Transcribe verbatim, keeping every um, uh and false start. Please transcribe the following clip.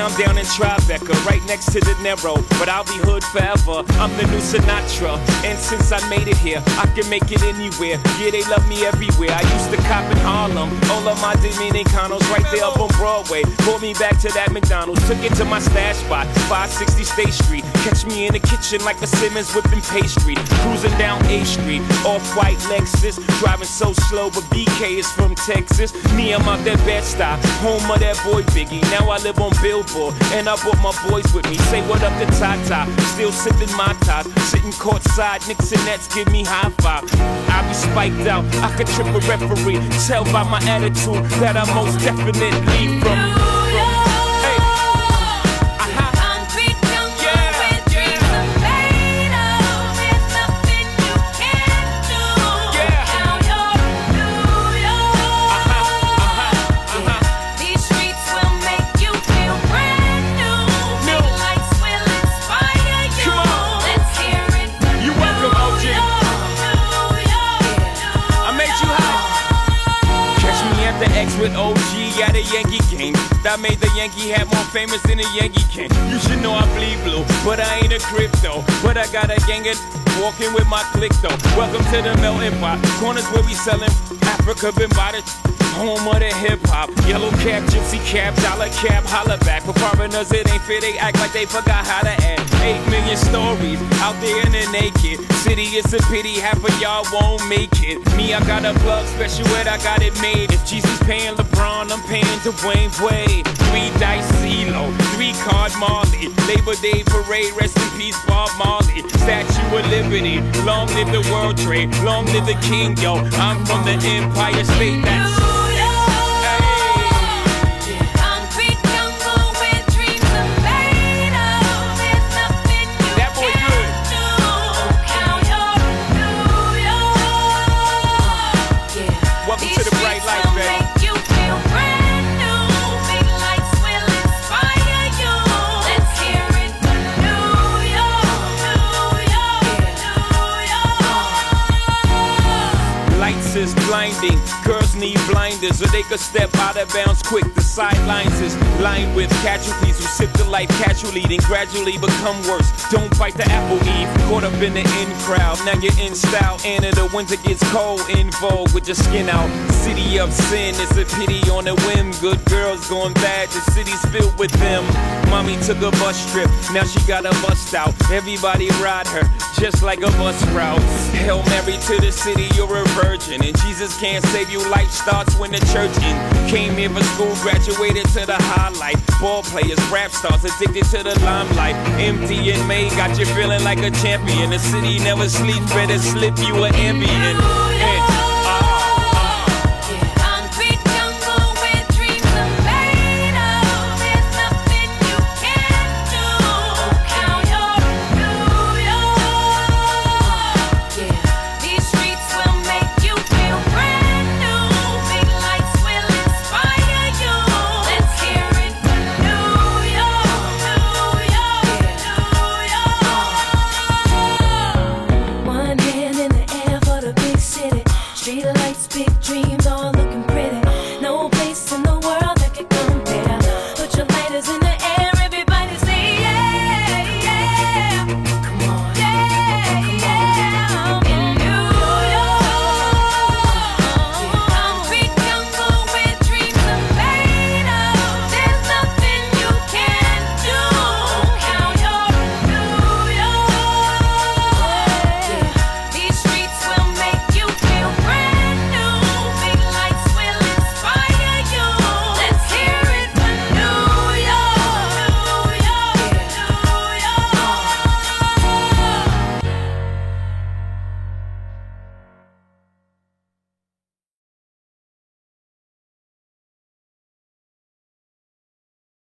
now I'm down in Tribeca, right next to De Niro, but I'll be hood forever. I'm the new Sinatra, and since I made it here, I can make it anywhere. Yeah, they love me everywhere. I used to cop in Harlem, all of my Dominicanos right there up on Broadway. Pulled me back to that McDonald's, took it to my stash spot, five sixty State Street. Catch me in the kitchen like a Simmons whipping pastry. Cruising down A Street, off-white Lexus, driving so slow, but B K is from Texas. Me, I'm out that Bed-Stuy, home of that boy Biggie. Now I live on Billboard, and I brought my boys with me. Say what up to Tata, still sipping my ties, sitting courtside, Knicks and Nets give me high five. I be spiked out, I could trip a referee. Tell by my attitude that I most definitely from. With O G at a Yankee game that made the Yankee hat more famous than a Yankee can. You should know I bleed blue, but I ain't a crypto. But I got a gang of walking with my click though. Welcome to the melting pot. Corners where we selling Africa been by the home of the hip-hop. Yellow cap, gypsy cap, dollar cap, holla back. For foreigners it ain't fair, they act like they forgot how to act. Eight million stories out there in the naked city, it's a pity half of y'all won't make it. Me, I got a plug special ed, I got it made. If Jesus paying LeBron, I'm paying Dwayne Wade. Three dice CeeLo, three card Marley. Labor Day parade, rest in peace Bob Marley. Statue of Liberty, long live the World Trade, long live the King, yo. I'm from the Empire State, that's is blinding. Girls need blinders or they could step out of bounds quick. The sidelines is lined with casualties who sip the life casually, then gradually become worse. Don't bite the apple eve. Caught up in the in crowd, now you're in style. And in the winter gets cold, in vogue with your skin out. City of sin, it's a pity on a whim. Good girls going bad, the city's filled with them. Mommy took a bus trip, now she got a bust out. Everybody ride her, just like a bus route. Hail Mary to the city, you're a virgin. And Jesus can't save you, life starts when the church in. Came here for school, graduated to the highlight. Ball players, rap stars, addicted to the limelight. Empty and May got you feeling like a champion. The city never sleeps, better slip you an ambient.